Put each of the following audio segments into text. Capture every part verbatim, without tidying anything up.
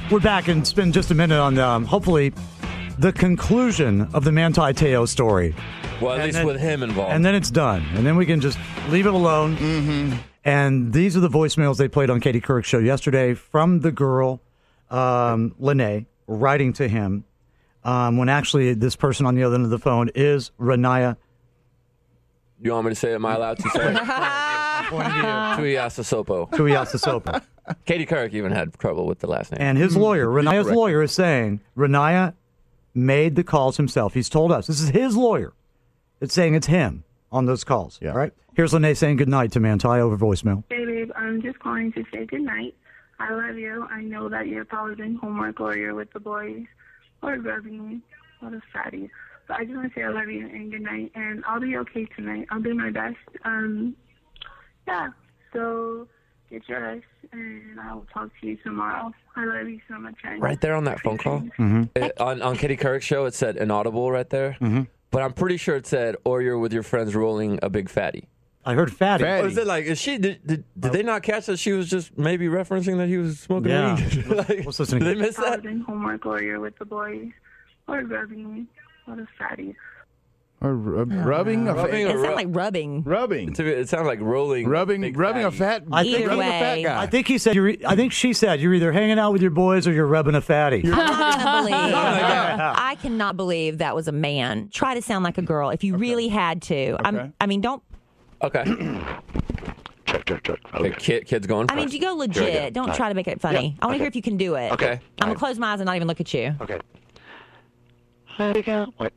We're back and spend just a minute on, um, hopefully, the conclusion of the Manti Te'o story. Well, at and least then, with him involved. And then it's done. And then we can just leave it alone. Mm-hmm. And these are the voicemails they played on Katie Couric's show yesterday from the girl, um, Lene, writing to him, um, when actually this person on the other end of the phone is Renaya. You want me to say it? Am I allowed to say it? Tuiasosopo. Tuiasosopo. Katie Couric even had trouble with the last name. And his lawyer, Renaya's Correct. lawyer, is saying Renaya made the calls himself. He's told us. This is his lawyer. It's saying it's him on those calls. Yeah. All right? Here's Lene saying goodnight to Manti over voicemail. Hey, babe, I'm just calling to say goodnight. I love you. I know that you're probably doing homework or you're with the boys or rubbing me. What a fatty. But I just want to say I love you and good night. And I'll be okay tonight. I'll do my best. Um, yeah, so get your rest, and I will talk to you tomorrow. I love you so much. And Right there on that phone call? Mm-hmm. It- on, on Katie Couric's show, it said inaudible right there. Mm-hmm. But I'm pretty sure it said, or you're with your friends rolling a big fatty. I heard fatty. Or is it like, is she, did, did, did they not catch that she was just maybe referencing that he was smoking Yeah. weed? like, What's listening? Did they miss You're that? probably doing homework or you're with the boys or rubbing me. What a fatty. Or uh, rubbing a Rubbing fat. or It sounds ru- like rubbing. Rubbing. To me, it sounds like rolling. Rubbing. big Rubbing a fatty. fat. I think- Either rubbing a fat way. guy. I think he said. You're, I think she said you're either hanging out with your boys or you're rubbing a fatty. I'm not gonna believe. that. I cannot believe that was a man. Try to sound like a girl if you really had to. Okay. I'm, I mean, don't. Okay. Check, check, check. Okay, kid, kid's going I mean, first. you go Here we legit. go. Don't try to make it funny. Yeah, I want to okay. hear if you can do it. Okay. I'm gonna close my eyes and not even look at you. Okay. Here we go. Wait.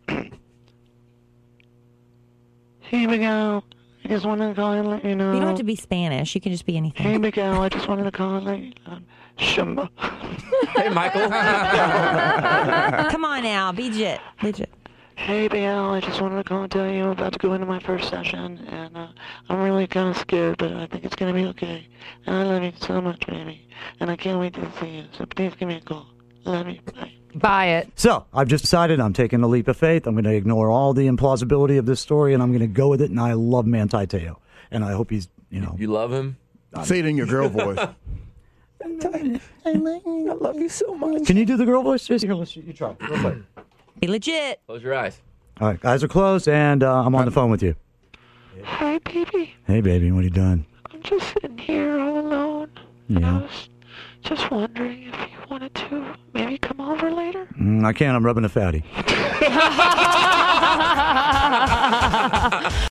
Here we go. I just wanted to call and let you know. You don't have to be Spanish. You can just be Here anything. we go. I just wanted to call and let you know. Shumba. Hey, Michael. Come on now, be legit. Legit. Hey, B L, I just wanted to call and tell you I'm about to go into my first session, and uh, I'm really kind of scared, but I think it's going to be okay. And I love you so much, baby. And I can't wait to see you, so please give me a call. Love you. Bye. Buy it. So I've just decided I'm taking a leap of faith. I'm going to ignore all the implausibility of this story, and I'm going to go with it. And I love Manti Te'o, and I hope he's, you know, You love him? Say it in your girl voice. I love you so much. Can you do the girl voice, Jason? Here, let's, you try. Real quick. Be legit. Close your eyes. All right, eyes are closed, and uh, I'm on the phone with you. Hi, baby. Hey, baby, what are you doing? I'm just sitting here all alone. And I Yeah. was just wondering if you wanted to maybe come over later. Mm, I can't. I'm rubbing a fatty.